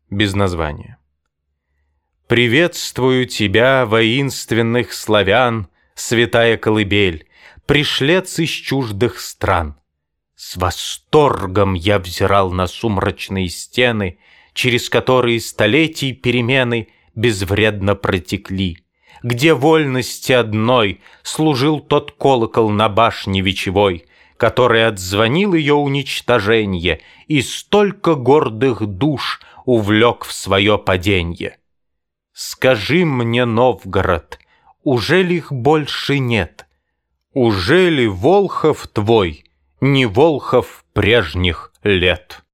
без названия. Приветствую тебя, воинственных славян, святая колыбель, пришлец из чуждых стран. С восторгом я взирал на сумрачные стены, через которые столетий перемены безвредно протекли, где вольности одной служил тот колокол на башне вечевой, который отзвонил ее уничтоженье и столько гордых душ увлек в свое паденье. Скажи мне, Новгород, ужели их больше нет? Ужели Волхов твой не Волхов прежних лет?